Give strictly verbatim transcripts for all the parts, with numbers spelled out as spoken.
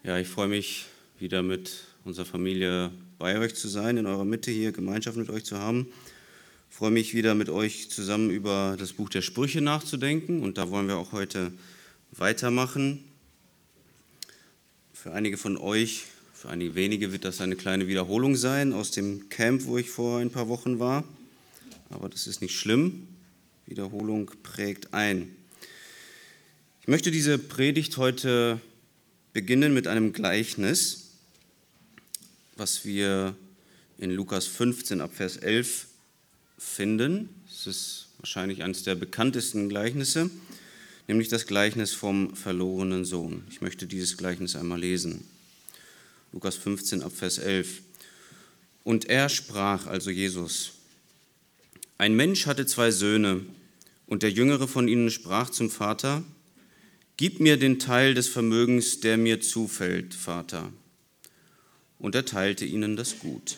Ja, ich freue mich, wieder mit unserer Familie bei euch zu sein, in eurer Mitte hier Gemeinschaft mit euch zu haben. Ich freue mich, wieder mit euch zusammen über das Buch der Sprüche nachzudenken, und da wollen wir auch heute weitermachen. Für einige von euch, für einige wenige wird das eine kleine Wiederholung sein aus dem Camp, wo ich vor ein paar Wochen war, aber das ist nicht schlimm. Wiederholung prägt ein. Ich möchte diese Predigt heute beginnen mit einem Gleichnis, was wir in Lukas fünfzehn ab Vers elf finden. Es ist wahrscheinlich eines der bekanntesten Gleichnisse, nämlich das Gleichnis vom verlorenen Sohn. Ich möchte dieses Gleichnis einmal lesen. Lukas fünfzehn ab Vers elf. Und er sprach, also Jesus: Ein Mensch hatte zwei Söhne, und der jüngere von ihnen sprach zum Vater: Gib mir den Teil des Vermögens, der mir zufällt, Vater. Und er teilte ihnen das Gut.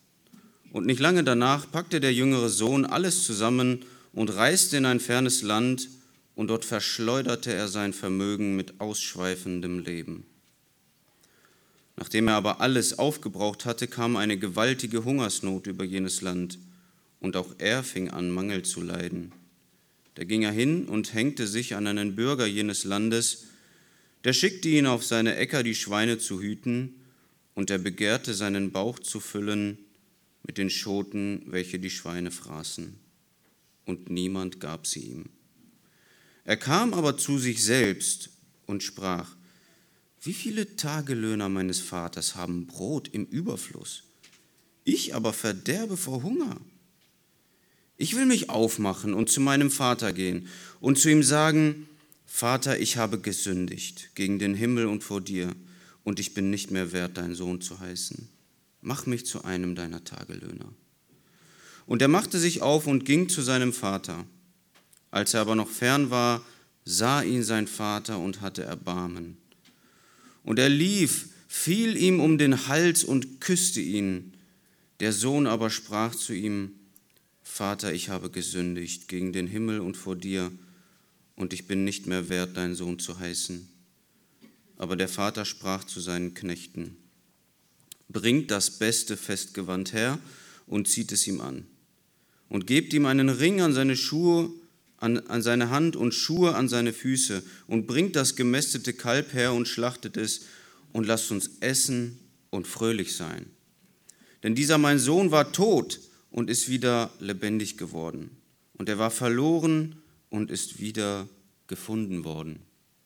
Und nicht lange danach packte der jüngere Sohn alles zusammen und reiste in ein fernes Land, und dort verschleuderte er sein Vermögen mit ausschweifendem Leben. Nachdem er aber alles aufgebraucht hatte, kam eine gewaltige Hungersnot über jenes Land, und auch er fing an, Mangel zu leiden. Da ging er hin und hängte sich an einen Bürger jenes Landes, der schickte ihn auf seine Äcker, die Schweine zu hüten, und er begehrte, seinen Bauch zu füllen mit den Schoten, welche die Schweine fraßen. Und niemand gab sie ihm. Er kam aber zu sich selbst und sprach: Wie viele Tagelöhner meines Vaters haben Brot im Überfluss? Ich aber verderbe vor Hunger. Ich will mich aufmachen und zu meinem Vater gehen und zu ihm sagen: Vater, ich habe gesündigt gegen den Himmel und vor dir, und ich bin nicht mehr wert, dein Sohn zu heißen. Mach mich zu einem deiner Tagelöhner. Und er machte sich auf und ging zu seinem Vater. Als er aber noch fern war, sah ihn sein Vater und hatte Erbarmen. Und er lief, fiel ihm um den Hals und küsste ihn. Der Sohn aber sprach zu ihm: Vater, ich habe gesündigt gegen den Himmel und vor dir, und ich bin nicht mehr wert, dein Sohn zu heißen. Aber der Vater sprach zu seinen Knechten: Bringt das beste Festgewand her und zieht es ihm an. Und gebt ihm einen Ring an seine Schuhe, an, an seine Hand und Schuhe an seine Füße. Und bringt das gemästete Kalb her und schlachtet es, und lasst uns essen und fröhlich sein. Denn dieser mein Sohn war tot und ist wieder lebendig geworden. Und er war verloren und ist wieder gefunden worden.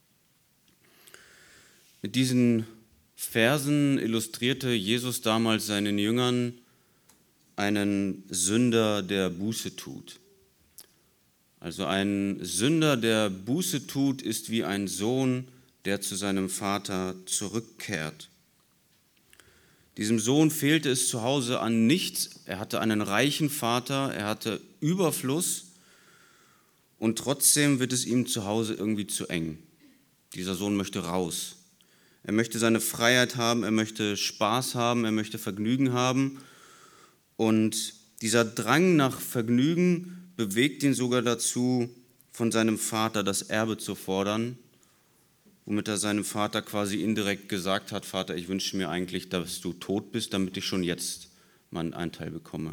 Mit diesen Versen illustrierte Jesus damals seinen Jüngern einen Sünder, der Buße tut. Also ein Sünder, der Buße tut, ist wie ein Sohn, der zu seinem Vater zurückkehrt. Diesem Sohn fehlte es zu Hause an nichts. Er hatte einen reichen Vater, er hatte Überfluss, und trotzdem wird es ihm zu Hause irgendwie zu eng. Dieser Sohn möchte raus. Er möchte seine Freiheit haben, er möchte Spaß haben, er möchte Vergnügen haben. Und dieser Drang nach Vergnügen bewegt ihn sogar dazu, von seinem Vater das Erbe zu fordern, womit er seinem Vater quasi indirekt gesagt hat: Vater, ich wünsche mir eigentlich, dass du tot bist, damit ich schon jetzt meinen Anteil bekomme.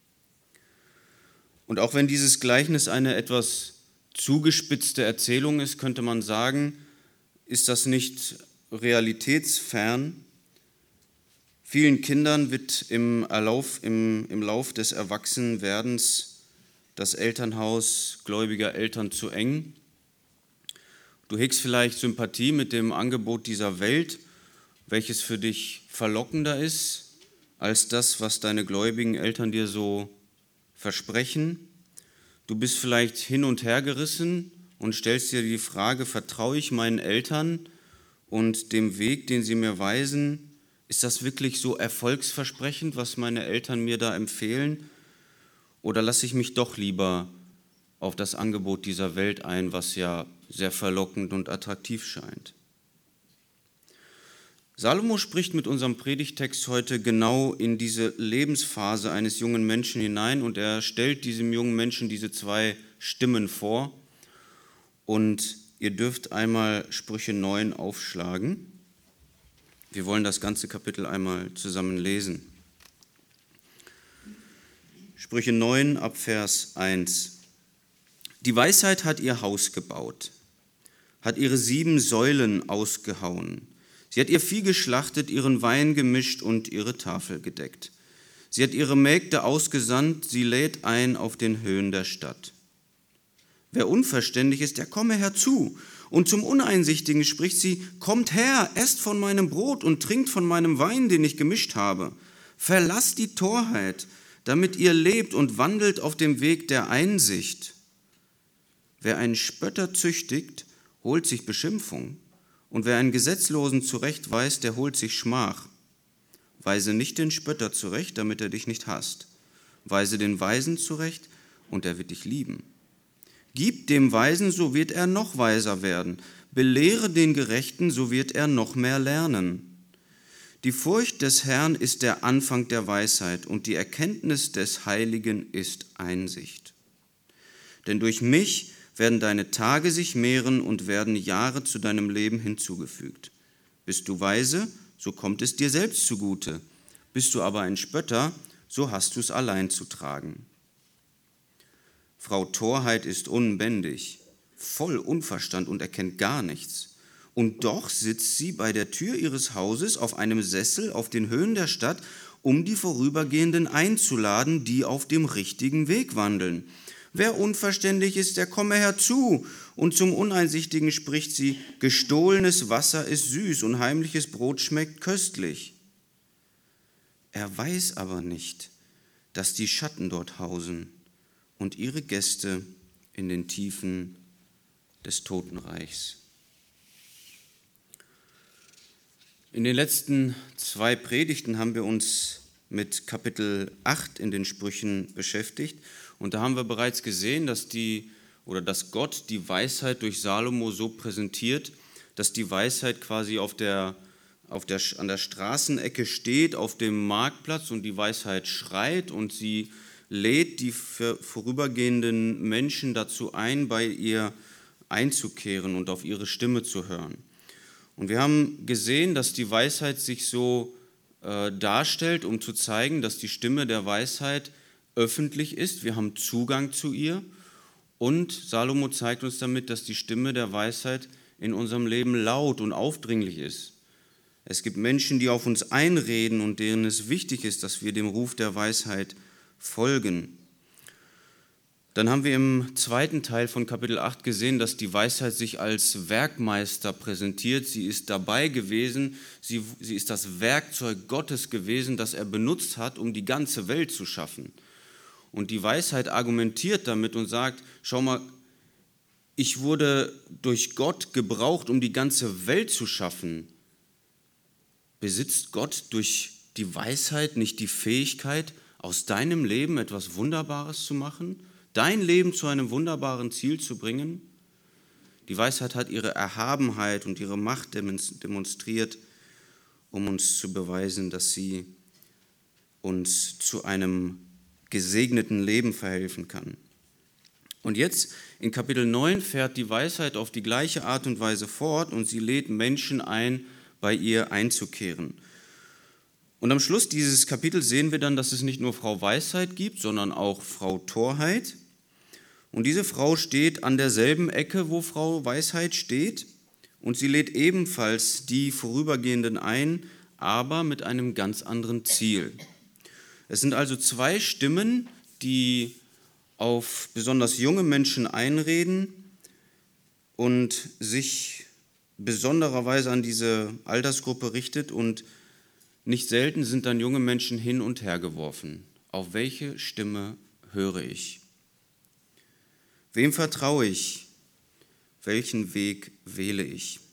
Und auch wenn dieses Gleichnis eine etwas zugespitzte Erzählung ist, könnte man sagen, ist das nicht realitätsfern. Vielen Kindern wird im Lauf, im, im Lauf des Erwachsenwerdens das Elternhaus gläubiger Eltern zu eng. Du hegst vielleicht Sympathie mit dem Angebot dieser Welt, welches für dich verlockender ist als das, was deine gläubigen Eltern dir so versprechen. Du bist vielleicht hin und her gerissen und stellst dir die Frage: Vertraue ich meinen Eltern und dem Weg, den sie mir weisen? Ist das wirklich so erfolgsversprechend, was meine Eltern mir da empfehlen? Oder lasse ich mich doch lieber auf das Angebot dieser Welt ein, was ja sehr verlockend und attraktiv scheint? Salomo spricht mit unserem Predigtext heute genau in diese Lebensphase eines jungen Menschen hinein, und er stellt diesem jungen Menschen diese zwei Stimmen vor. Und ihr dürft einmal Sprüche neun aufschlagen. Wir wollen das ganze Kapitel einmal zusammen lesen. Sprüche neun ab Vers eins. Die Weisheit hat ihr Haus gebaut, hat ihre sieben Säulen ausgehauen. Sie hat ihr Vieh geschlachtet, ihren Wein gemischt und ihre Tafel gedeckt. Sie hat ihre Mägde ausgesandt, sie lädt ein auf den Höhen der Stadt. Wer unverständig ist, der komme herzu. Und zum Uneinsichtigen spricht sie, kommt her, esst von meinem Brot und trinkt von meinem Wein, den ich gemischt habe. Verlasst die Torheit, damit ihr lebt und wandelt auf dem Weg der Einsicht. Wer einen Spötter züchtigt, holt sich Beschimpfung. Und wer einen Gesetzlosen zurechtweist, der holt sich Schmach. Weise nicht den Spötter zurecht, damit er dich nicht hasst. Weise den Weisen zurecht, und er wird dich lieben. Gib dem Weisen, so wird er noch weiser werden. Belehre den Gerechten, so wird er noch mehr lernen. Die Furcht des Herrn ist der Anfang der Weisheit, und die Erkenntnis des Heiligen ist Einsicht. Denn durch mich werden deine Tage sich mehren und werden Jahre zu deinem Leben hinzugefügt. Bist du weise, so kommt es dir selbst zugute. Bist du aber ein Spötter, so hast du es allein zu tragen. Frau Torheit ist unbändig, voll Unverstand und erkennt gar nichts. Und doch sitzt sie bei der Tür ihres Hauses auf einem Sessel auf den Höhen der Stadt, um die Vorübergehenden einzuladen, die auf dem richtigen Weg wandeln. Wer unverständig ist, der komme herzu. Und zum Uneinsichtigen spricht sie, gestohlenes Wasser ist süß und heimliches Brot schmeckt köstlich. Er weiß aber nicht, dass die Schatten dort hausen und ihre Gäste in den Tiefen des Totenreichs. In den letzten zwei Predigten haben wir uns mit Kapitel acht in den Sprüchen beschäftigt. Und da haben wir bereits gesehen, dass die oder dass Gott die Weisheit durch Salomo so präsentiert, dass die Weisheit quasi auf der, auf der, an der Straßenecke steht, auf dem Marktplatz, und die Weisheit schreit und sie lädt die vorübergehenden Menschen dazu ein, bei ihr einzukehren und auf ihre Stimme zu hören. Und wir haben gesehen, dass die Weisheit sich so äh, darstellt, um zu zeigen, dass die Stimme der Weisheit öffentlich ist, wir haben Zugang zu ihr, und Salomo zeigt uns damit, dass die Stimme der Weisheit in unserem Leben laut und aufdringlich ist. Es gibt Menschen, die auf uns einreden und denen es wichtig ist, dass wir dem Ruf der Weisheit folgen. Dann haben wir im zweiten Teil von Kapitel acht gesehen, dass die Weisheit sich als Werkmeister präsentiert. Sie ist dabei gewesen, sie, sie ist das Werkzeug Gottes gewesen, das er benutzt hat, um die ganze Welt zu schaffen. Und die Weisheit argumentiert damit und sagt, schau mal, ich wurde durch Gott gebraucht, um die ganze Welt zu schaffen. Besitzt Gott durch die Weisheit nicht die Fähigkeit, aus deinem Leben etwas Wunderbares zu machen, dein Leben zu einem wunderbaren Ziel zu bringen? Die Weisheit hat ihre Erhabenheit und ihre Macht demonstriert, um uns zu beweisen, dass sie uns zu einem gesegneten Leben verhelfen kann. Und jetzt in Kapitel neun fährt die Weisheit auf die gleiche Art und Weise fort und sie lädt Menschen ein, bei ihr einzukehren. Und am Schluss dieses Kapitels sehen wir dann, dass es nicht nur Frau Weisheit gibt, sondern auch Frau Torheit. Und diese Frau steht an derselben Ecke, wo Frau Weisheit steht, und sie lädt ebenfalls die Vorübergehenden ein, aber mit einem ganz anderen Ziel. Es sind also zwei Stimmen, die auf besonders junge Menschen einreden und sich besondererweise an diese Altersgruppe richtet, und nicht selten sind dann junge Menschen hin und her geworfen. Auf welche Stimme höre ich? Wem vertraue ich? Welchen Weg wähle ich?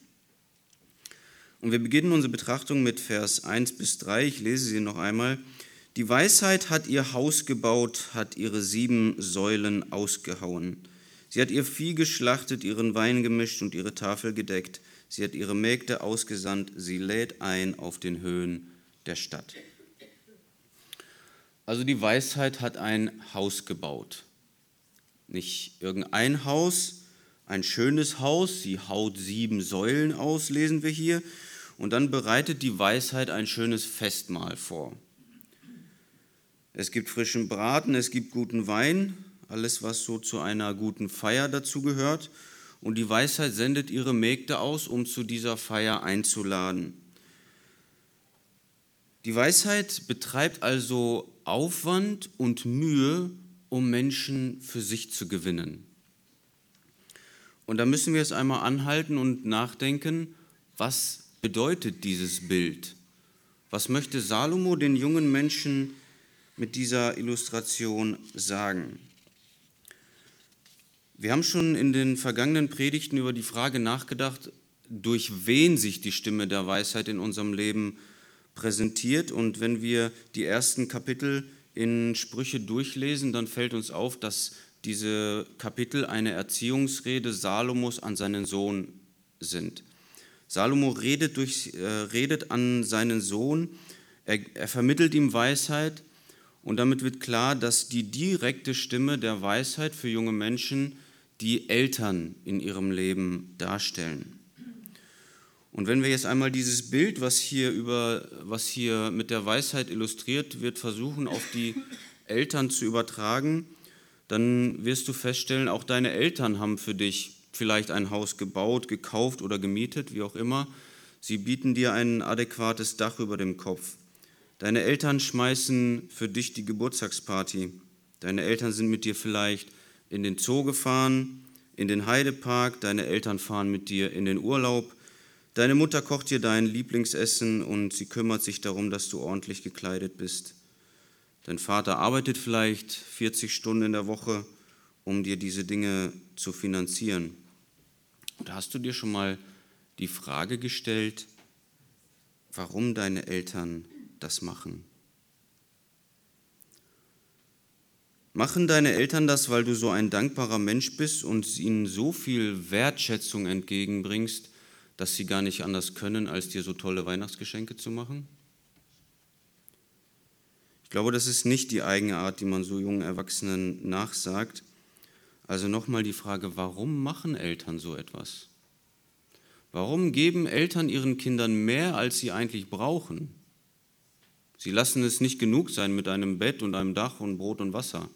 Und wir beginnen unsere Betrachtung mit Vers eins bis drei. Ich lese sie noch einmal. Die Weisheit hat ihr Haus gebaut, hat ihre sieben Säulen ausgehauen. Sie hat ihr Vieh geschlachtet, ihren Wein gemischt und ihre Tafel gedeckt. Sie hat ihre Mägde ausgesandt, sie lädt ein auf den Höhen der Stadt. Also die Weisheit hat ein Haus gebaut. Nicht irgendein Haus, ein schönes Haus, sie haut sieben Säulen aus, lesen wir hier. und dann bereitet die Weisheit ein schönes Festmahl vor. Es gibt frischen Braten, es gibt guten Wein, alles, was so zu einer guten Feier dazugehört. Und die Weisheit sendet ihre Mägde aus, um zu dieser Feier einzuladen. Die Weisheit betreibt also Aufwand und Mühe, um Menschen für sich zu gewinnen. Und da müssen wir es einmal anhalten und nachdenken, was bedeutet dieses Bild? Was möchte Salomo den jungen Menschen mit dieser Illustration sagen? Wir haben schon in den vergangenen Predigten über die Frage nachgedacht, durch wen sich die Stimme der Weisheit in unserem Leben präsentiert. Und wenn wir die ersten Kapitel in Sprüche durchlesen, dann fällt uns auf, dass diese Kapitel eine Erziehungsrede Salomos an seinen Sohn sind. Salomo redet, durch, äh, redet an seinen Sohn, er, er vermittelt ihm Weisheit und damit wird klar, dass die direkte Stimme der Weisheit für junge Menschen die Eltern in ihrem Leben darstellen. Und wenn wir jetzt einmal dieses Bild, was hier, über, was hier mit der Weisheit illustriert wird, versuchen auf die Eltern zu übertragen, dann wirst du feststellen, auch deine Eltern haben für dich vielleicht ein Haus gebaut, gekauft oder gemietet, wie auch immer. Sie bieten dir ein adäquates Dach über dem Kopf. Deine Eltern schmeißen für dich die Geburtstagsparty. Deine Eltern sind mit dir vielleicht in den Zoo gefahren, in den Heidepark. Deine Eltern fahren mit dir in den Urlaub. Deine Mutter kocht dir dein Lieblingsessen und sie kümmert sich darum, dass du ordentlich gekleidet bist. Dein Vater arbeitet vielleicht vierzig Stunden in der Woche, um dir diese Dinge zu finanzieren. Und hast du dir schon mal die Frage gestellt, warum deine Eltern das machen? Machen deine Eltern das, weil du so ein dankbarer Mensch bist und ihnen so viel Wertschätzung entgegenbringst, dass sie gar nicht anders können, als dir so tolle Weihnachtsgeschenke zu machen? Ich glaube, das ist nicht die eigene Art, die man so jungen Erwachsenen nachsagt. Also nochmal die Frage, warum machen Eltern so etwas? Warum geben Eltern ihren Kindern mehr, als sie eigentlich brauchen? Sie lassen es nicht genug sein mit einem Bett und einem Dach und Brot und Wasser.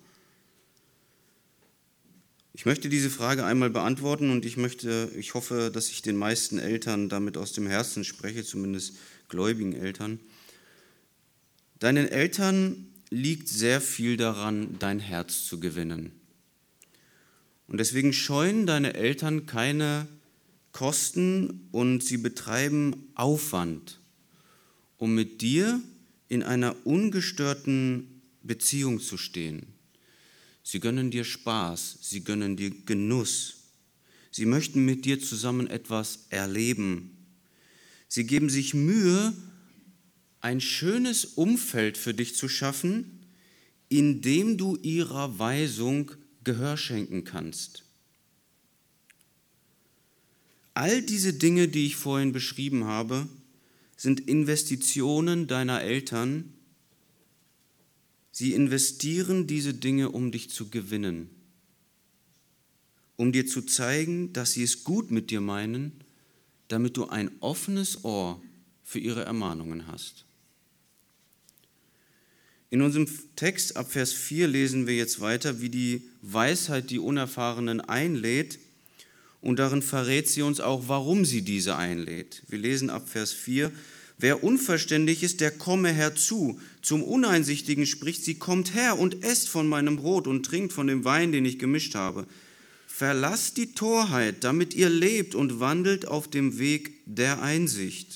Ich möchte diese Frage einmal beantworten und ich möchte, ich hoffe, dass ich den meisten Eltern damit aus dem Herzen spreche, zumindest gläubigen Eltern. Deinen Eltern liegt sehr viel daran, dein Herz zu gewinnen. Und deswegen scheuen deine Eltern keine Kosten und sie betreiben Aufwand, um mit dir in einer ungestörten Beziehung zu stehen. Sie gönnen dir Spaß, sie gönnen dir Genuss. Sie möchten mit dir zusammen etwas erleben. Sie geben sich Mühe, ein schönes Umfeld für dich zu schaffen, in dem du ihrer Weisung Gehör schenken kannst. All diese Dinge, die ich vorhin beschrieben habe, sind Investitionen deiner Eltern. Sie investieren diese Dinge, um dich zu gewinnen, um dir zu zeigen, dass sie es gut mit dir meinen, damit du ein offenes Ohr für ihre Ermahnungen hast. In unserem Text ab Vers vier lesen wir jetzt weiter, wie die Weisheit die Unerfahrenen einlädt und darin verrät sie uns auch, warum sie diese einlädt. Wir lesen ab Vers vier, wer unverständig ist, der komme herzu. Zum Uneinsichtigen spricht sie, kommt her und esst von meinem Brot und trinkt von dem Wein, den ich gemischt habe. Verlasst die Torheit, damit ihr lebt und wandelt auf dem Weg der Einsicht.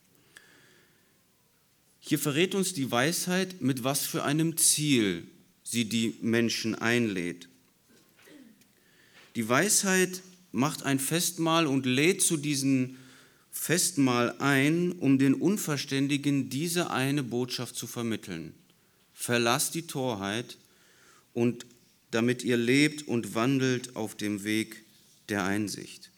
Hier verrät uns die Weisheit, mit was für einem Ziel sie die Menschen einlädt. Die Weisheit macht ein Festmahl und lädt zu diesem Festmahl ein, um den Unverständigen diese eine Botschaft zu vermitteln. Verlasst die Torheit, und damit ihr lebt und wandelt auf dem Weg der Einsicht.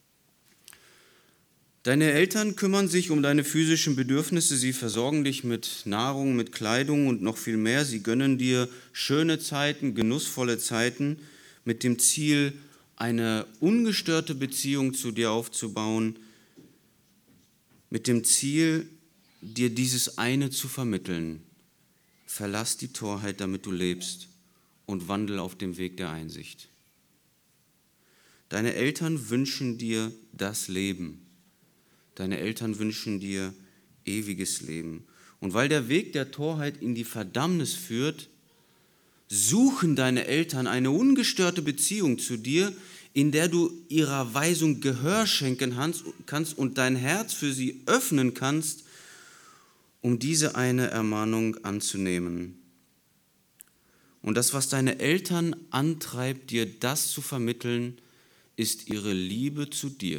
Deine Eltern kümmern sich um deine physischen Bedürfnisse, sie versorgen dich mit Nahrung, mit Kleidung und noch viel mehr. Sie gönnen dir schöne Zeiten, genussvolle Zeiten mit dem Ziel, eine ungestörte Beziehung zu dir aufzubauen, mit dem Ziel, dir dieses eine zu vermitteln: Verlass die Torheit, damit du lebst, und wandel auf dem Weg der Einsicht. Deine Eltern wünschen dir das Leben. Deine Eltern wünschen dir ewiges Leben. Und weil der Weg der Torheit in die Verdammnis führt, suchen deine Eltern eine ungestörte Beziehung zu dir, in der du ihrer Weisung Gehör schenken kannst und dein Herz für sie öffnen kannst, um diese eine Ermahnung anzunehmen. Und das, was deine Eltern antreibt, dir das zu vermitteln, ist ihre Liebe zu dir.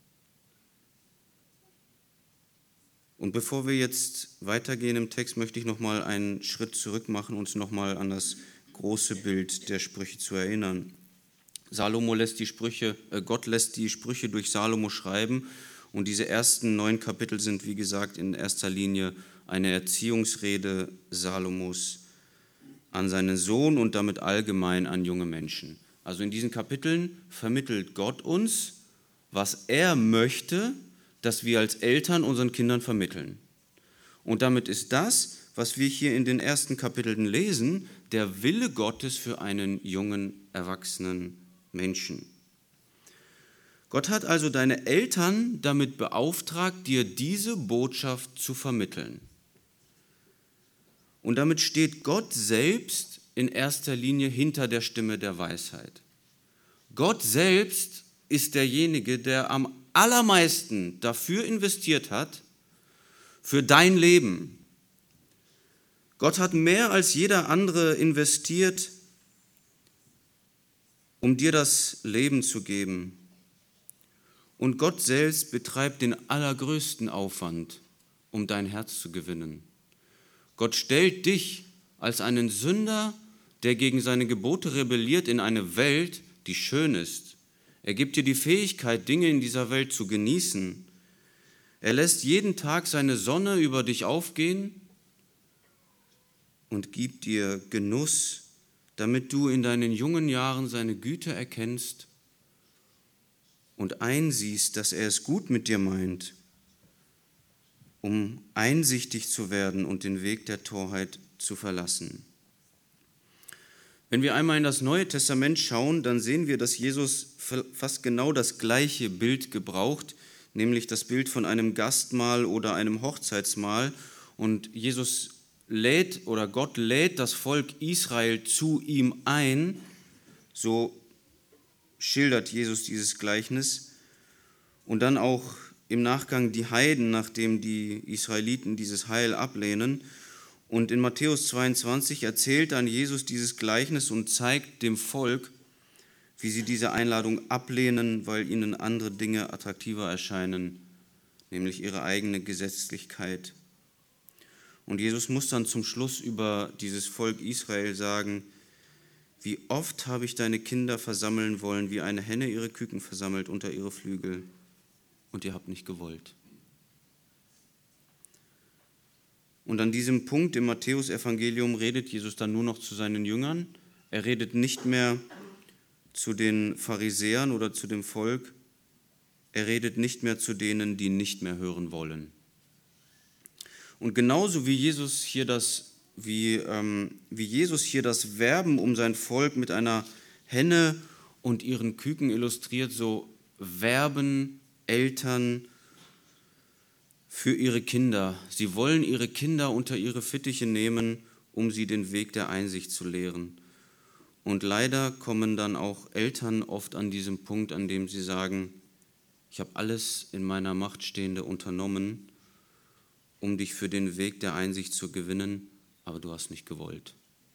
Und bevor wir jetzt weitergehen im Text, möchte ich nochmal einen Schritt zurück machen, uns nochmal an das große Bild der Sprüche zu erinnern. Salomo lässt die Sprüche, äh Gott lässt die Sprüche durch Salomo schreiben, und diese ersten neun Kapitel sind, wie gesagt, in erster Linie eine Erziehungsrede Salomos an seinen Sohn und damit allgemein an junge Menschen. Also in diesen Kapiteln vermittelt Gott uns, was er möchte, dass wir als Eltern unseren Kindern vermitteln. Und damit ist das, was wir hier in den ersten Kapiteln lesen, der Wille Gottes für einen jungen, erwachsenen Menschen. Gott hat also deine Eltern damit beauftragt, dir diese Botschaft zu vermitteln. Und damit steht Gott selbst in erster Linie hinter der Stimme der Weisheit. Gott selbst ist derjenige, der am allermeisten dafür investiert hat, für dein Leben. Gott hat mehr als jeder andere investiert, um dir das Leben zu geben. Und Gott selbst betreibt den allergrößten Aufwand, um dein Herz zu gewinnen. Gott stellt dich als einen Sünder, der gegen seine Gebote rebelliert, in eine Welt, die schön ist. Er gibt dir die Fähigkeit, Dinge in dieser Welt zu genießen. Er lässt jeden Tag seine Sonne über dich aufgehen und gibt dir Genuss, damit du in deinen jungen Jahren seine Güte erkennst und einsiehst, dass er es gut mit dir meint, um einsichtig zu werden und den Weg der Torheit zu verlassen. Wenn wir einmal in das Neue Testament schauen, dann sehen wir, dass Jesus fast genau das gleiche Bild gebraucht, nämlich das Bild von einem Gastmahl oder einem Hochzeitsmahl. Und Jesus lädt oder Gott lädt das Volk Israel zu ihm ein, so schildert Jesus dieses Gleichnis. Und dann auch im Nachgang die Heiden, nachdem die Israeliten dieses Heil ablehnen. Und in Matthäus zweiundzwanzig erzählt dann Jesus dieses Gleichnis und zeigt dem Volk, wie sie diese Einladung ablehnen, weil ihnen andere Dinge attraktiver erscheinen, nämlich ihre eigene Gesetzlichkeit. Und Jesus muss dann zum Schluss über dieses Volk Israel sagen: Wie oft habe ich deine Kinder versammeln wollen, wie eine Henne ihre Küken versammelt unter ihre Flügel, und ihr habt nicht gewollt. Und an diesem Punkt im Matthäusevangelium redet Jesus dann nur noch zu seinen Jüngern. Er redet nicht mehr zu den Pharisäern oder zu dem Volk. Er redet nicht mehr zu denen, die nicht mehr hören wollen. Und genauso wie Jesus hier das, wie, ähm, wie Jesus hier das Werben um sein Volk mit einer Henne und ihren Küken illustriert, so werben Eltern für ihre Kinder. Sie wollen ihre Kinder unter ihre Fittiche nehmen, um sie den Weg der Einsicht zu lehren. Und leider kommen dann auch Eltern oft an diesem Punkt, an dem sie sagen: Ich habe alles in meiner Macht Stehende unternommen, um dich für den Weg der Einsicht zu gewinnen, aber du hast nicht gewollt.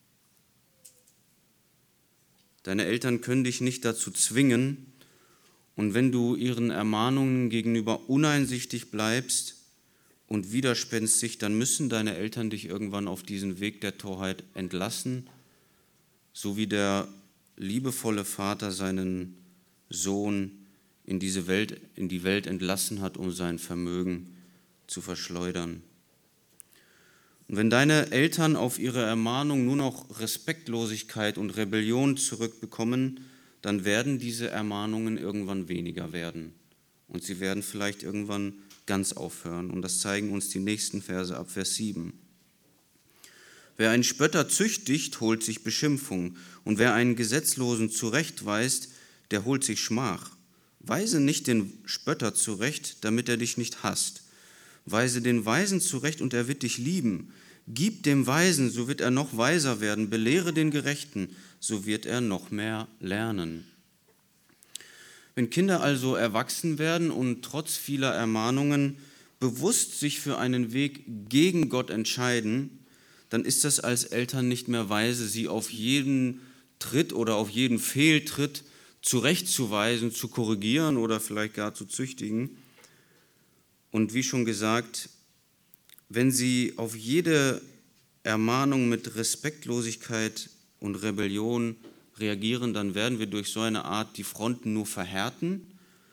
Deine Eltern können dich nicht dazu zwingen, und wenn du ihren Ermahnungen gegenüber uneinsichtig bleibst und widerspenstig, dann müssen deine Eltern dich irgendwann auf diesen Weg der Torheit entlassen, so wie der liebevolle Vater seinen Sohn in diese Welt, in die Welt entlassen hat, um sein Vermögen zu verschleudern. Und wenn deine Eltern auf ihre Ermahnung nur noch Respektlosigkeit und Rebellion zurückbekommen, dann werden diese Ermahnungen irgendwann weniger werden und sie werden vielleicht irgendwann ganz aufhören. Und das zeigen uns die nächsten Verse ab Vers sieben. Wer einen Spötter züchtigt, holt sich Beschimpfung. Und wer einen Gesetzlosen zurechtweist, der holt sich Schmach. Weise nicht den Spötter zurecht, damit er dich nicht hasst. Weise den Weisen zurecht, und er wird dich lieben. Gib dem Weisen, so wird er noch weiser werden. Belehre den Gerechten, so wird er noch mehr lernen. Wenn Kinder also erwachsen werden und trotz vieler Ermahnungen bewusst sich für einen Weg gegen Gott entscheiden, dann ist das als Eltern nicht mehr weise, sie auf jeden Tritt oder auf jeden Fehltritt zurechtzuweisen, zu korrigieren oder vielleicht gar zu züchtigen. Und wie schon gesagt, wenn sie auf jede Ermahnung mit Respektlosigkeit und Rebellion reagieren, dann werden wir durch so eine Art die Fronten nur verhärten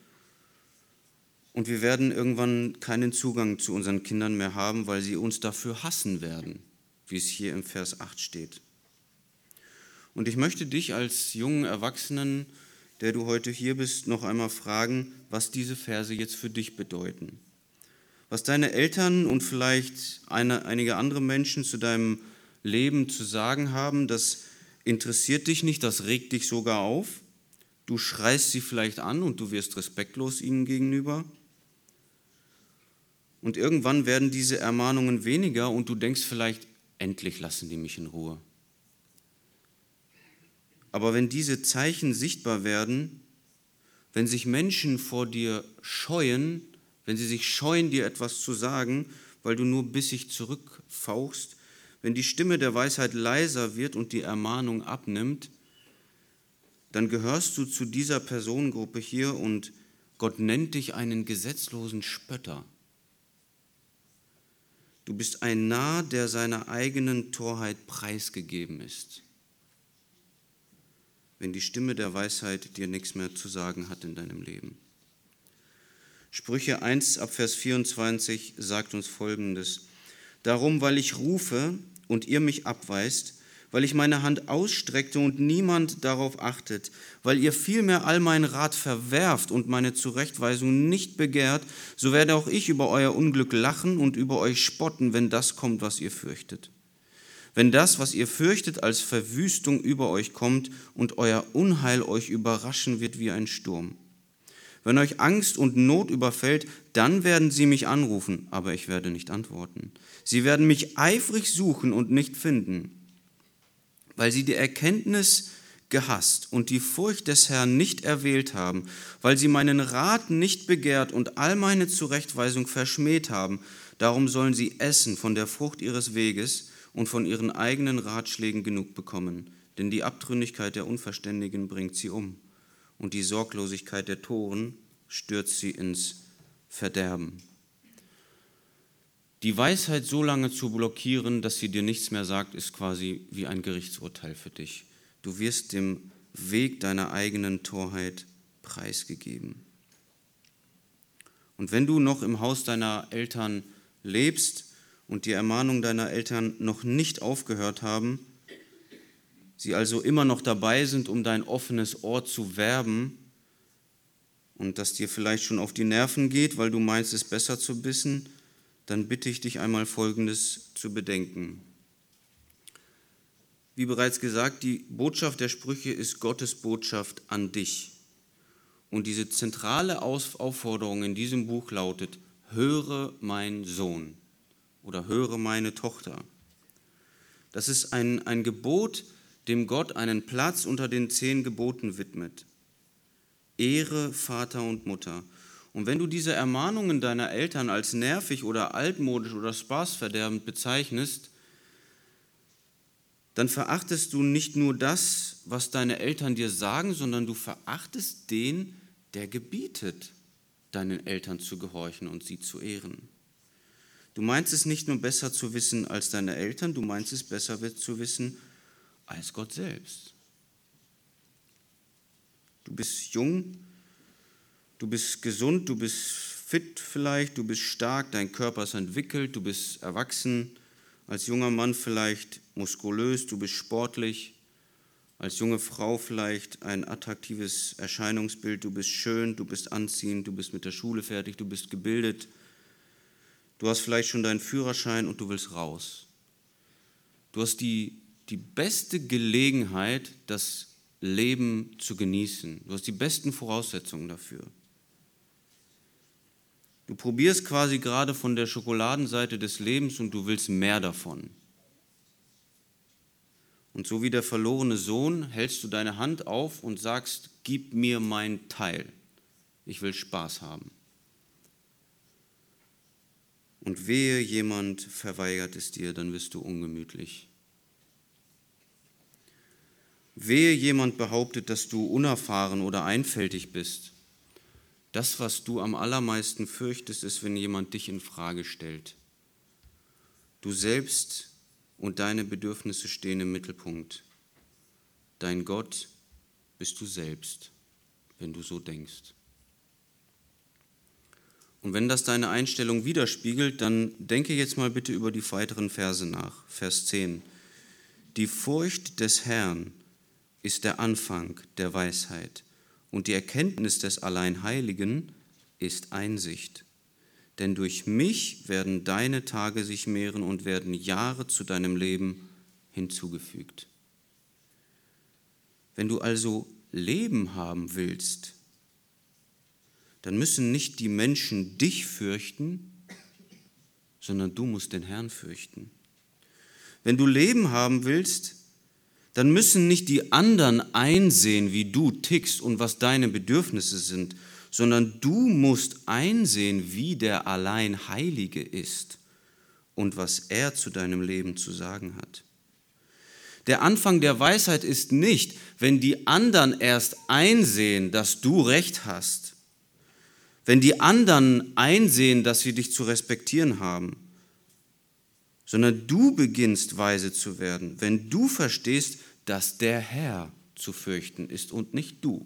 und wir werden irgendwann keinen Zugang zu unseren Kindern mehr haben, weil sie uns dafür hassen werden, wie es hier im Vers acht steht. Und ich möchte dich als jungen Erwachsenen, der du heute hier bist, noch einmal fragen, was diese Verse jetzt für dich bedeuten. Was deine Eltern und vielleicht eine, einige andere Menschen zu deinem Leben zu sagen haben, das interessiert dich nicht, das regt dich sogar auf. Du schreist sie vielleicht an und du wirst respektlos ihnen gegenüber. Und irgendwann werden diese Ermahnungen weniger und du denkst vielleicht, endlich lassen die mich in Ruhe. Aber wenn diese Zeichen sichtbar werden, wenn sich Menschen vor dir scheuen, wenn sie sich scheuen, dir etwas zu sagen, weil du nur bissig zurückfauchst, wenn die Stimme der Weisheit leiser wird und die Ermahnung abnimmt, dann gehörst du zu dieser Personengruppe hier und Gott nennt dich einen gesetzlosen Spötter. Du bist ein Narr, der seiner eigenen Torheit preisgegeben ist, wenn die Stimme der Weisheit dir nichts mehr zu sagen hat in deinem Leben. Sprüche eins ab Vers vierundzwanzig sagt uns Folgendes: Darum, weil ich rufe und ihr mich abweist, weil ich meine Hand ausstreckte und niemand darauf achtet, weil ihr vielmehr all meinen Rat verwerft und meine Zurechtweisung nicht begehrt, so werde auch ich über euer Unglück lachen und über euch spotten, wenn das kommt, was ihr fürchtet. Wenn das, was ihr fürchtet, als Verwüstung über euch kommt und euer Unheil euch überraschen wird wie ein Sturm. Wenn euch Angst und Not überfällt, dann werden sie mich anrufen, aber ich werde nicht antworten. Sie werden mich eifrig suchen und nicht finden, weil sie die Erkenntnis gehasst und die Furcht des Herrn nicht erwählt haben, weil sie meinen Rat nicht begehrt und all meine Zurechtweisung verschmäht haben. Darum sollen sie essen von der Frucht ihres Weges und von ihren eigenen Ratschlägen genug bekommen. Denn die Abtrünnigkeit der Unverständigen bringt sie um und die Sorglosigkeit der Toren stürzt sie ins Verderben. Die Weisheit so lange zu blockieren, dass sie dir nichts mehr sagt, ist quasi wie ein Gerichtsurteil für dich. Du wirst dem Weg deiner eigenen Torheit preisgegeben. Und wenn du noch im Haus deiner Eltern lebst und die Ermahnungen deiner Eltern noch nicht aufgehört haben, sie also immer noch dabei sind, um dein offenes Ohr zu werben und das dir vielleicht schon auf die Nerven geht, weil du meinst, es besser zu wissen, dann bitte ich dich einmal Folgendes zu bedenken. Wie bereits gesagt, die Botschaft der Sprüche ist Gottes Botschaft an dich. Und diese zentrale Aufforderung in diesem Buch lautet: Höre, mein Sohn oder höre, meine Tochter. Das ist ein, ein Gebot, dem Gott einen Platz unter den zehn Geboten widmet. Ehre Vater und Mutter. Und wenn du diese Ermahnungen deiner Eltern als nervig oder altmodisch oder spaßverderbend bezeichnest, dann verachtest du nicht nur das, was deine Eltern dir sagen, sondern du verachtest den, der gebietet, deinen Eltern zu gehorchen und sie zu ehren. Du meinst es nicht nur besser zu wissen als deine Eltern, du meinst es besser zu wissen als Gott selbst. Du bist jung, du bist gesund, du bist fit vielleicht, du bist stark, dein Körper ist entwickelt, du bist erwachsen, als junger Mann vielleicht muskulös, du bist sportlich, als junge Frau vielleicht ein attraktives Erscheinungsbild, du bist schön, du bist anziehend, du bist mit der Schule fertig, du bist gebildet, Du hast vielleicht schon deinen Führerschein und du willst raus. Du hast die, die beste Gelegenheit, das Leben zu genießen. Du hast die besten Voraussetzungen dafür. Du probierst quasi gerade von der Schokoladenseite des Lebens und du willst mehr davon. Und so wie der verlorene Sohn hältst du deine Hand auf und sagst, gib mir mein Teil. Ich will Spaß haben. Und wehe, jemand verweigert es dir, dann wirst du ungemütlich. Wehe, jemand behauptet, dass du unerfahren oder einfältig bist. Das, was du am allermeisten fürchtest, ist, wenn jemand dich in Frage stellt. Du selbst und deine Bedürfnisse stehen im Mittelpunkt. Dein Gott bist du selbst, wenn du so denkst. Und wenn das deine Einstellung widerspiegelt, dann denke jetzt mal bitte über die weiteren Verse nach. Vers zehn. Die Furcht des Herrn ist der Anfang der Weisheit und die Erkenntnis des Alleinheiligen ist Einsicht. Denn durch mich werden deine Tage sich mehren und werden Jahre zu deinem Leben hinzugefügt. Wenn du also Leben haben willst, dann müssen nicht die Menschen dich fürchten, sondern du musst den Herrn fürchten. Wenn du Leben haben willst, dann müssen nicht die anderen einsehen, wie du tickst und was deine Bedürfnisse sind, sondern du musst einsehen, wie der Alleinheilige ist und was er zu deinem Leben zu sagen hat. Der Anfang der Weisheit ist nicht, wenn die anderen erst einsehen, dass du Recht hast, wenn die anderen einsehen, dass sie dich zu respektieren haben, sondern du beginnst weise zu werden, wenn du verstehst, dass der Herr zu fürchten ist und nicht du.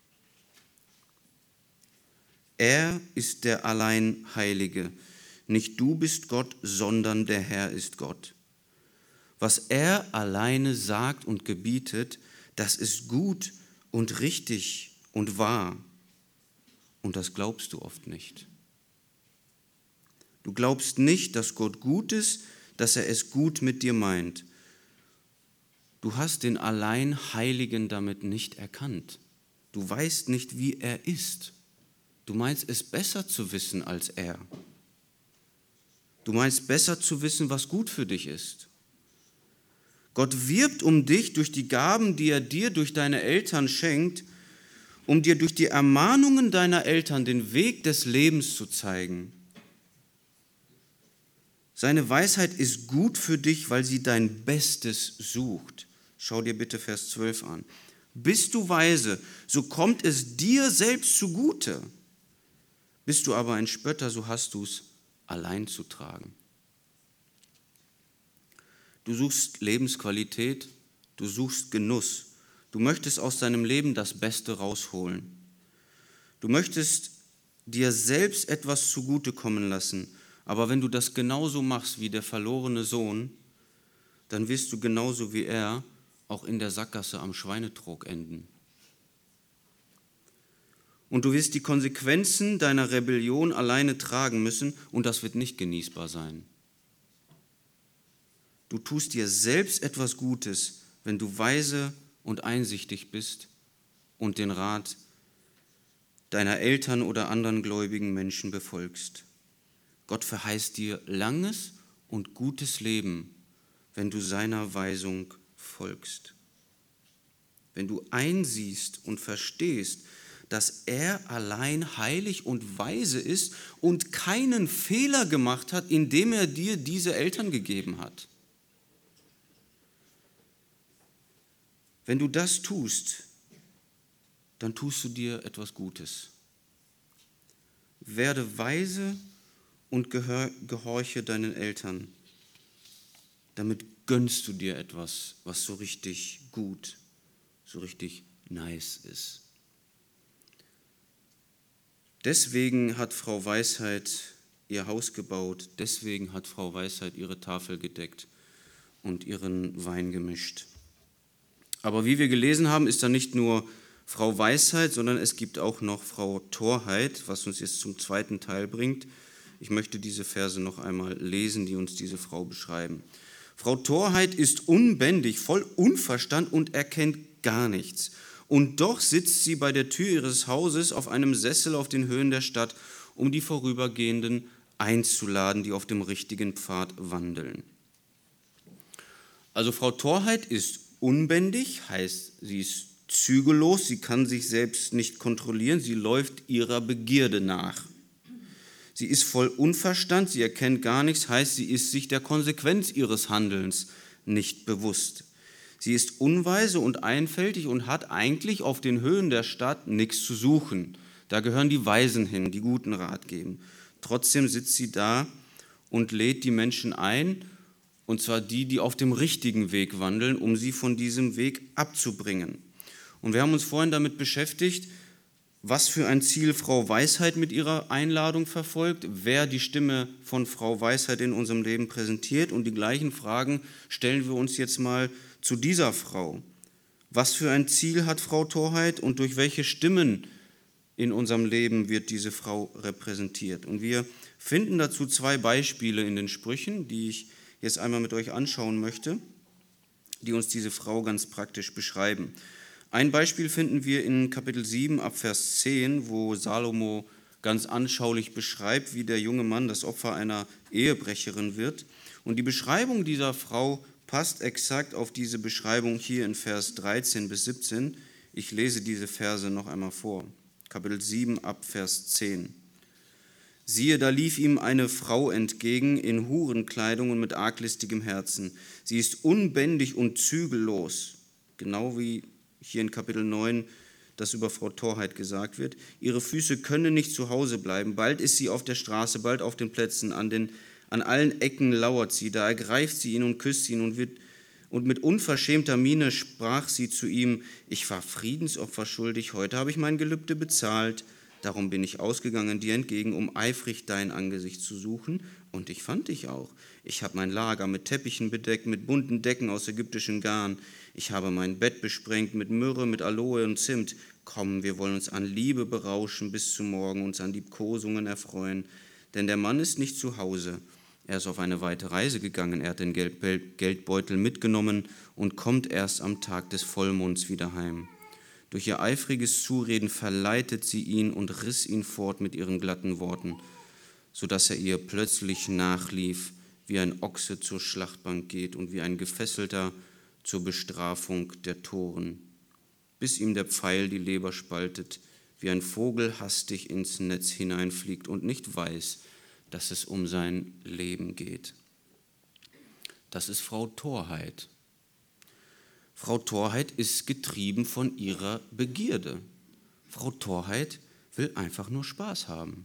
Er ist der Alleinheilige. Nicht du bist Gott, sondern der Herr ist Gott. Was er alleine sagt und gebietet, das ist gut und richtig und wahr. Und das glaubst du oft nicht. Du glaubst nicht, dass Gott gut ist, dass er es gut mit dir meint. Du hast den Alleinheiligen damit nicht erkannt. Du weißt nicht, wie er ist. Du meinst es besser zu wissen als er. Du meinst besser zu wissen, was gut für dich ist. Gott wirbt um dich durch die Gaben, die er dir durch deine Eltern schenkt, um dir durch die Ermahnungen deiner Eltern den Weg des Lebens zu zeigen. Seine Weisheit ist gut für dich, weil sie dein Bestes sucht. Schau dir bitte Vers zwölf an. Bist du weise, so kommt es dir selbst zugute. Bist du aber ein Spötter, so hast du es allein zu tragen. Du suchst Lebensqualität, du suchst Genuss. Du möchtest aus deinem Leben das Beste rausholen. Du möchtest dir selbst etwas zugutekommen lassen. Aber wenn du das genauso machst wie der verlorene Sohn, dann wirst du genauso wie er auch in der Sackgasse am Schweinetrog enden. Und du wirst die Konsequenzen deiner Rebellion alleine tragen müssen und das wird nicht genießbar sein. Du tust dir selbst etwas Gutes, wenn du weise und einsichtig bist und den Rat deiner Eltern oder anderen gläubigen Menschen befolgst. Gott verheißt dir langes und gutes Leben, wenn du seiner Weisung folgst. Wenn du einsiehst und verstehst, dass er allein heilig und weise ist und keinen Fehler gemacht hat, indem er dir diese Eltern gegeben hat. Wenn du das tust, dann tust du dir etwas Gutes. Werde weise und gehorche deinen Eltern. Damit gönnst du dir etwas, was so richtig gut, so richtig nice ist. Deswegen hat Frau Weisheit ihr Haus gebaut, deswegen hat Frau Weisheit ihre Tafel gedeckt und ihren Wein gemischt. Aber wie wir gelesen haben, ist da nicht nur Frau Weisheit, sondern es gibt auch noch Frau Torheit, was uns jetzt zum zweiten Teil bringt. Ich möchte diese Verse noch einmal lesen, die uns diese Frau beschreiben. Frau Torheit ist unbändig, voll Unverstand und erkennt gar nichts. Und doch sitzt sie bei der Tür ihres Hauses auf einem Sessel auf den Höhen der Stadt, um die Vorübergehenden einzuladen, die auf dem richtigen Pfad wandeln. Also Frau Torheit ist unbändig, heißt, sie ist zügellos, sie kann sich selbst nicht kontrollieren, sie läuft ihrer Begierde nach. Sie ist voll Unverstand, sie erkennt gar nichts, heißt, sie ist sich der Konsequenz ihres Handelns nicht bewusst. Sie ist unweise und einfältig und hat eigentlich auf den Höhen der Stadt nichts zu suchen. Da gehören die Weisen hin, die guten Rat geben. Trotzdem sitzt sie da und lädt die Menschen ein, und zwar die, die auf dem richtigen Weg wandeln, um sie von diesem Weg abzubringen. Und wir haben uns vorhin damit beschäftigt, was für ein Ziel Frau Weisheit mit ihrer Einladung verfolgt, wer die Stimme von Frau Weisheit in unserem Leben präsentiert. Und die gleichen Fragen stellen wir uns jetzt mal zu dieser Frau. Was für ein Ziel hat Frau Torheit und durch welche Stimmen in unserem Leben wird diese Frau repräsentiert? Und wir finden dazu zwei Beispiele in den Sprüchen, die ich jetzt einmal mit euch anschauen möchte, die uns diese Frau ganz praktisch beschreiben. Ein Beispiel finden wir in Kapitel sieben ab Vers zehn, wo Salomo ganz anschaulich beschreibt, wie der junge Mann das Opfer einer Ehebrecherin wird. Und die Beschreibung dieser Frau passt exakt auf diese Beschreibung hier in Vers dreizehn bis siebzehn. Ich lese diese Verse noch einmal vor. Kapitel sieben ab Vers zehn. Siehe, da lief ihm eine Frau entgegen in Hurenkleidung und mit arglistigem Herzen. Sie ist unbändig und zügellos, genau wie hier in Kapitel neun das über Frau Torheit gesagt wird. Ihre Füße können nicht zu Hause bleiben. Bald ist sie auf der Straße, bald auf den Plätzen. An, den, an allen Ecken lauert sie. Da ergreift sie ihn und küsst ihn. Und, wird, und mit unverschämter Miene sprach sie zu ihm, ich war Friedensopfer schuldig, heute habe ich mein Gelübde bezahlt. Darum bin ich ausgegangen dir entgegen, um eifrig dein Angesicht zu suchen. Und ich fand dich auch. Ich habe mein Lager mit Teppichen bedeckt, mit bunten Decken aus ägyptischem Garn. Ich habe mein Bett besprengt mit Myrrhe, mit Aloe und Zimt. Komm, wir wollen uns an Liebe berauschen bis zum Morgen, uns an Liebkosungen erfreuen. Denn der Mann ist nicht zu Hause. Er ist auf eine weite Reise gegangen. Er hat den Geldbeutel mitgenommen und kommt erst am Tag des Vollmonds wieder heim. Durch ihr eifriges Zureden verleitet sie ihn und riss ihn fort mit ihren glatten Worten, sodass er ihr plötzlich nachlief, wie ein Ochse zur Schlachtbank geht und wie ein Gefesselter zur Bestrafung der Toren, bis ihm der Pfeil die Leber spaltet, wie ein Vogel hastig ins Netz hineinfliegt und nicht weiß, dass es um sein Leben geht. Das ist Frau Torheit. Frau Torheit ist getrieben von ihrer Begierde. Frau Torheit will einfach nur Spaß haben.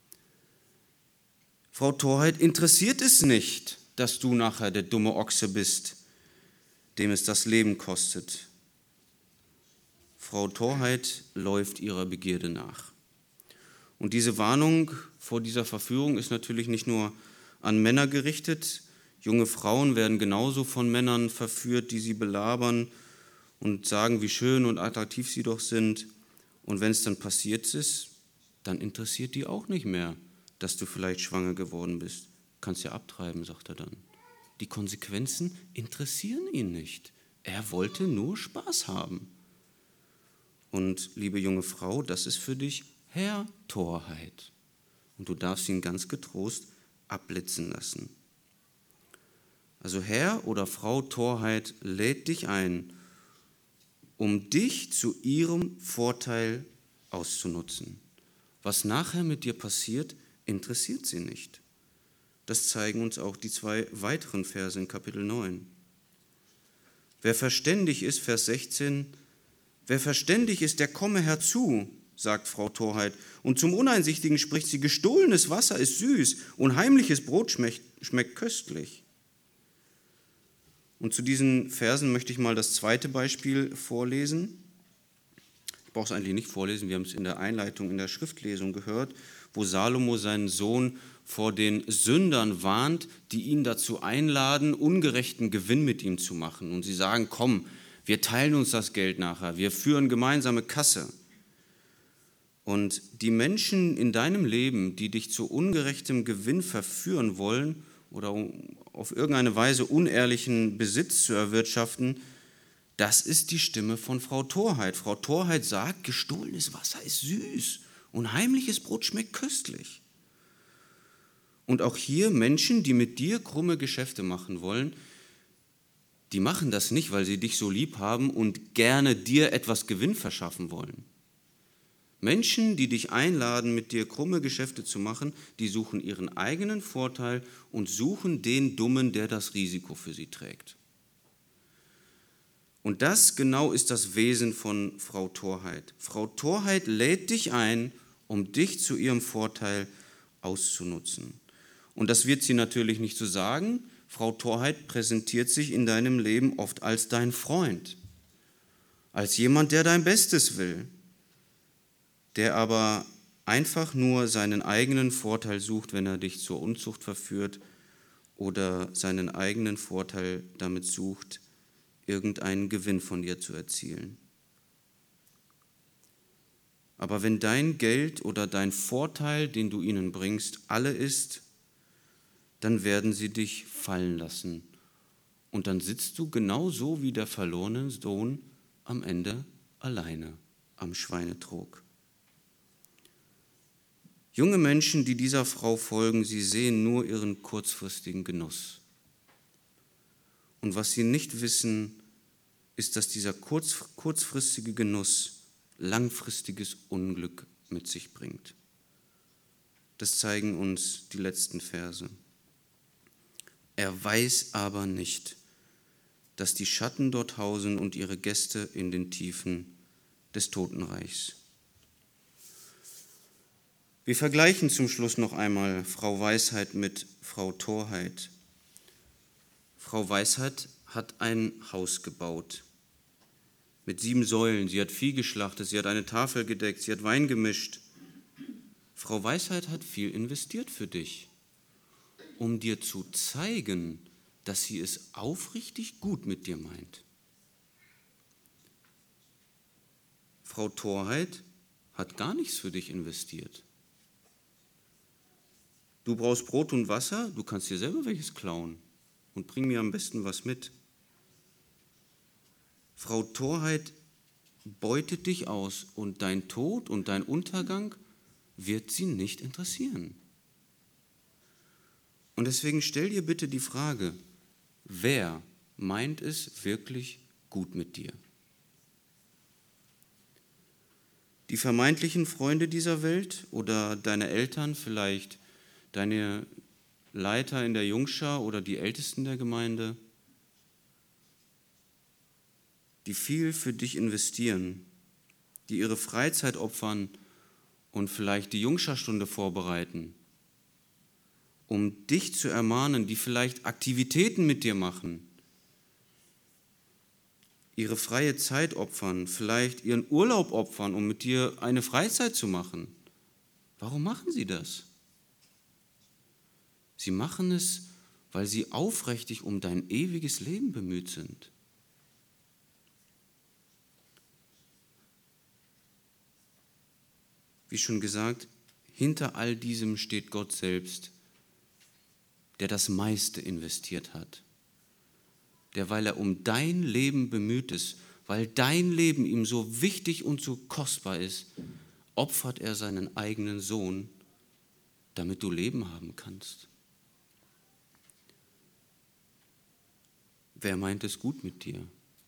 Frau Torheit interessiert es nicht, dass du nachher der dumme Ochse bist, dem es das Leben kostet. Frau Torheit läuft ihrer Begierde nach. Und diese Warnung vor dieser Verführung ist natürlich nicht nur an Männer gerichtet. Junge Frauen werden genauso von Männern verführt, die sie belabern und sagen, wie schön und attraktiv sie doch sind. Und wenn es dann passiert ist, dann interessiert die auch nicht mehr, dass du vielleicht schwanger geworden bist. Kannst ja abtreiben, sagt er dann. Die Konsequenzen interessieren ihn nicht. Er wollte nur Spaß haben. Und liebe junge Frau, das ist für dich Herr Torheit. Und du darfst ihn ganz getrost abblitzen lassen. Also Herr oder Frau Torheit lädt dich ein, um dich zu ihrem Vorteil auszunutzen. Was nachher mit dir passiert, interessiert sie nicht. Das zeigen uns auch die zwei weiteren Verse in Kapitel neun. Wer verständig ist, Vers sechzehn, wer verständig ist, der komme herzu, sagt Frau Torheit. Und zum Uneinsichtigen spricht sie, gestohlenes Wasser ist süß und heimliches Brot schmeckt, schmeckt köstlich. Und zu diesen Versen möchte ich mal das zweite Beispiel vorlesen. Ich brauche es eigentlich nicht vorlesen, wir haben es in der Einleitung, in der Schriftlesung gehört, wo Salomo seinen Sohn vor den Sündern warnt, die ihn dazu einladen, ungerechten Gewinn mit ihm zu machen. Und sie sagen, komm, wir teilen uns das Geld nachher, wir führen gemeinsame Kasse. Und die Menschen in deinem Leben, die dich zu ungerechtem Gewinn verführen wollen oder um auf irgendeine Weise unehrlichen Besitz zu erwirtschaften, das ist die Stimme von Frau Torheit. Frau Torheit sagt, gestohlenes Wasser ist süß und heimliches Brot schmeckt köstlich. Und auch hier Menschen, die mit dir krumme Geschäfte machen wollen, die machen das nicht, weil sie dich so lieb haben und gerne dir etwas Gewinn verschaffen wollen. Menschen, die dich einladen, mit dir krumme Geschäfte zu machen, die suchen ihren eigenen Vorteil und suchen den Dummen, der das Risiko für sie trägt. Und das genau ist das Wesen von Frau Torheit. Frau Torheit lädt dich ein, um dich zu ihrem Vorteil auszunutzen. Und das wird sie natürlich nicht so sagen. Frau Torheit präsentiert sich in deinem Leben oft als dein Freund, als jemand, der dein Bestes will, der aber einfach nur seinen eigenen Vorteil sucht, wenn er dich zur Unzucht verführt oder seinen eigenen Vorteil damit sucht, irgendeinen Gewinn von dir zu erzielen. Aber wenn dein Geld oder dein Vorteil, den du ihnen bringst, alle ist, dann werden sie dich fallen lassen. Und dann sitzt du genauso wie der verlorene Sohn am Ende alleine am Schweinetrog. Junge Menschen, die dieser Frau folgen, sie sehen nur ihren kurzfristigen Genuss. Und was sie nicht wissen, ist, dass dieser kurz, kurzfristige Genuss langfristiges Unglück mit sich bringt. Das zeigen uns die letzten Verse. Er weiß aber nicht, dass die Schatten dort hausen und ihre Gäste in den Tiefen des Totenreichs. Wir vergleichen zum Schluss noch einmal Frau Weisheit mit Frau Torheit. Frau Weisheit hat ein Haus gebaut mit sieben Säulen. Sie hat Vieh geschlachtet, sie hat eine Tafel gedeckt, sie hat Wein gemischt. Frau Weisheit hat viel investiert für dich, um dir zu zeigen, dass sie es aufrichtig gut mit dir meint. Frau Torheit hat gar nichts für dich investiert. Du brauchst Brot und Wasser, du kannst dir selber welches klauen und bring mir am besten was mit. Frau Torheit beutet dich aus und dein Tod und dein Untergang wird sie nicht interessieren. Und deswegen stell dir bitte die Frage, wer meint es wirklich gut mit dir? Die vermeintlichen Freunde dieser Welt oder deine Eltern, vielleicht deine Leiter in der Jungschar oder die Ältesten der Gemeinde, die viel für dich investieren, die ihre Freizeit opfern und vielleicht die Jungscharstunde vorbereiten, um dich zu ermahnen, die vielleicht Aktivitäten mit dir machen, ihre freie Zeit opfern, vielleicht ihren Urlaub opfern, um mit dir eine Freizeit zu machen. Warum machen sie das? Sie machen es, weil sie aufrichtig um dein ewiges Leben bemüht sind. Wie schon gesagt, hinter all diesem steht Gott selbst, der das meiste investiert hat. Der, weil er um dein Leben bemüht ist, weil dein Leben ihm so wichtig und so kostbar ist, opfert er seinen eigenen Sohn, damit du Leben haben kannst. Wer meint es gut mit dir?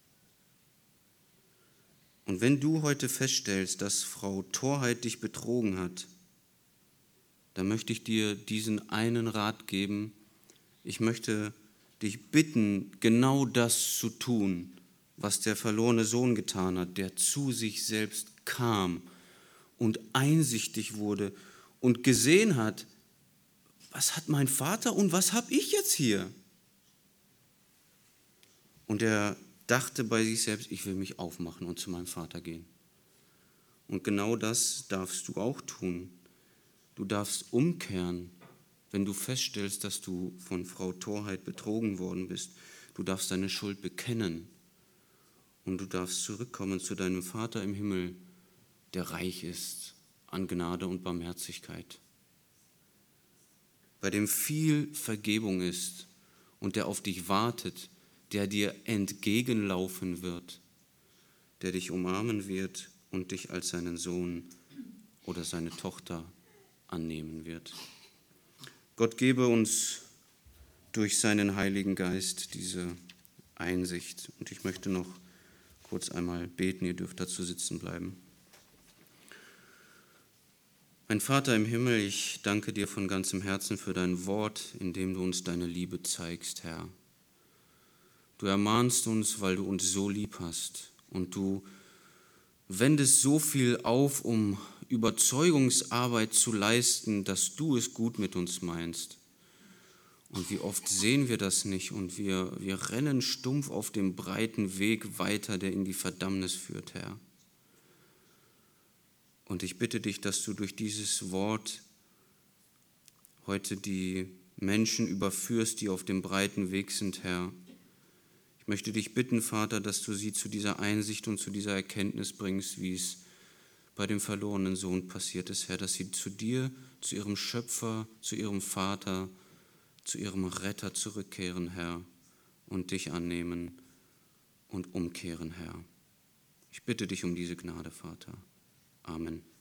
Und wenn du heute feststellst, dass Frau Torheit dich betrogen hat, dann möchte ich dir diesen einen Rat geben. Ich möchte dich bitten, genau das zu tun, was der verlorene Sohn getan hat, der zu sich selbst kam und einsichtig wurde und gesehen hat, was hat mein Vater und was habe ich jetzt hier? Und er dachte bei sich selbst, ich will mich aufmachen und zu meinem Vater gehen. Und genau das darfst du auch tun. Du darfst umkehren, wenn du feststellst, dass du von Frau Torheit betrogen worden bist. Du darfst deine Schuld bekennen und du darfst zurückkommen zu deinem Vater im Himmel, der reich ist an Gnade und Barmherzigkeit, bei dem viel Vergebung ist und der auf dich wartet, der dir entgegenlaufen wird, der dich umarmen wird und dich als seinen Sohn oder seine Tochter annehmen wird. Gott gebe uns durch seinen Heiligen Geist diese Einsicht. Und ich möchte noch kurz einmal beten, ihr dürft dazu sitzen bleiben. Mein Vater im Himmel, ich danke dir von ganzem Herzen für dein Wort, in dem du uns deine Liebe zeigst, Herr. Du ermahnst uns, weil du uns so lieb hast, und du wendest so viel auf, um Überzeugungsarbeit zu leisten, dass du es gut mit uns meinst. Und wie oft sehen wir das nicht und wir, wir rennen stumpf auf dem breiten Weg weiter, der in die Verdammnis führt, Herr. Und ich bitte dich, dass du durch dieses Wort heute die Menschen überführst, die auf dem breiten Weg sind, Herr. Ich möchte dich bitten, Vater, dass du sie zu dieser Einsicht und zu dieser Erkenntnis bringst, wie es bei dem verlorenen Sohn passiert ist, Herr, dass sie zu dir, zu ihrem Schöpfer, zu ihrem Vater, zu ihrem Retter zurückkehren, Herr, und dich annehmen und umkehren, Herr. Ich bitte dich um diese Gnade, Vater. Amen.